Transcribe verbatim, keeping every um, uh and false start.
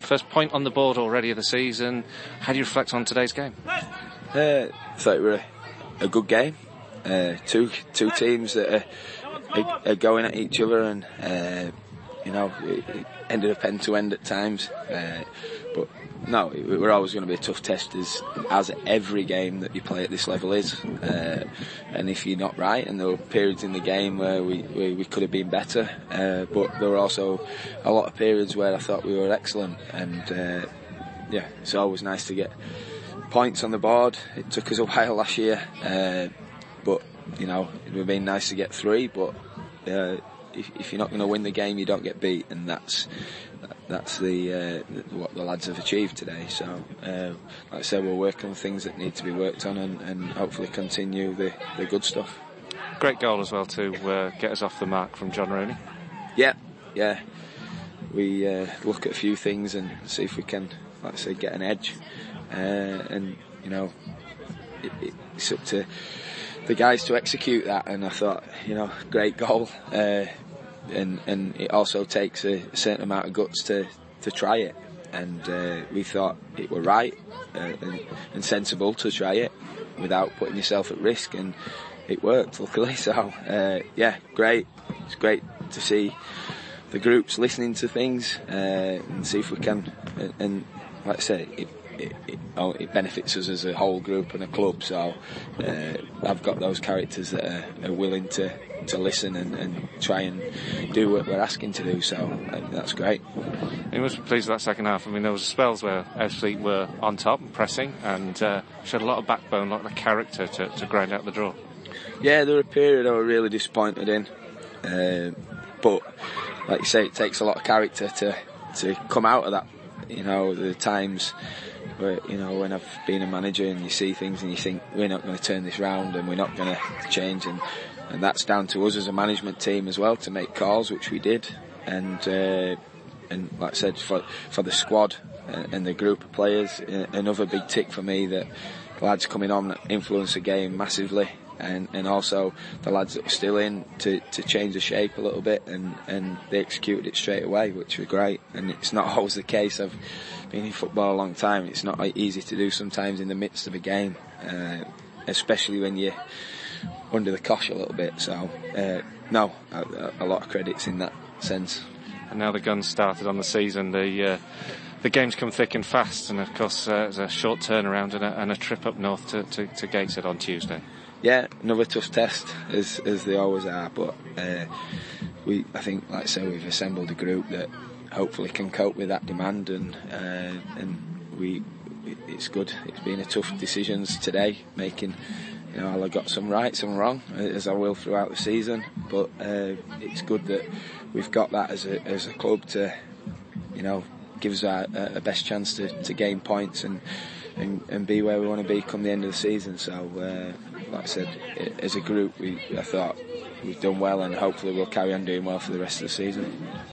first point on the board already of the season. How do you reflect on today's game? Uh, I thought it was a, a good game. Uh, two two teams that are, are, are going at each other, and uh, you know, it, it ended up end to end at times. Uh, but no, it, we're always going to be a tough test, as as every game that you play at this level is. Uh, and if you're not right, and there were periods in the game where we, we, we could have been better, uh, but there were also a lot of periods where I thought we were excellent. And uh, yeah, it's always nice to get points on the board. It took us a while last year, uh, but you know, it would have been nice to get three. But uh, if, if you're not going to win the game, you don't get beat, and that's that's the uh, what the lads have achieved today. So, uh, like I said, we'll work on things that need to be worked on, and, and hopefully continue the, the good stuff. Great goal as well to uh, get us off the mark from John Rooney. Yeah, yeah. We uh, look at a few things and see if we can, like I say, get an edge. Uh, and you know, it, it's up to the guys to execute that. And I thought, you know, great goal. Uh, and and it also takes a certain amount of guts to to try it. And uh, we thought it were right uh, and, and sensible to try it without putting yourself at risk, and it worked, luckily. So uh, yeah, great. It's great to see the groups listening to things uh, and see if we can. And, and like I say, it, it, it, oh, it benefits us as a whole group and a club. So uh, I've got those characters that are, are willing to, to listen and, and try and do what we're asking to do. So uh, that's great. You must be pleased with that second half. I mean, there was spells where Ebbsfleet were on top and pressing, and uh, showed a lot of backbone, a lot of character to, to grind out the draw. Yeah, there were a period I was really disappointed in, uh, but like you say, it takes a lot of character to to come out of that. You know, the times where, you know, when I've been a manager and you see things and you think, we're not going to turn this round and we're not going to change, and and that's down to us as a management team as well to make calls, which we did. And uh, and like I said, for for the squad and, and the group of players, another big tick for me that the lads coming on influence the game massively. And, and also the lads that were still in to, to change the shape a little bit, and, and they executed it straight away, which was great. And it's not always the case. I've been in football a long time. It's not easy to do sometimes in the midst of a game, uh, especially when you're under the cosh a little bit. So uh, no, a, a lot of credits in that sense. And now the gun's started on the season. The uh, the games come thick and fast, and of course uh, there's a short turnaround and a, and a trip up north to, to, to Gateshead on Tuesday. Yeah, another tough test, as as they always are. But uh, we, I think, like I say, we've assembled a group that hopefully can cope with that demand, and uh, and we, it's good. It's been a tough decisions today, making, you know, I got some right, some wrong, as I will throughout the season. But uh, it's good that we've got that as a as a club to, you know, gives our a best chance to, to gain points and, and and be where we want to be come the end of the season. So. Uh, Like I said, as a group, we, I thought we've done well, and hopefully we'll carry on doing well for the rest of the season.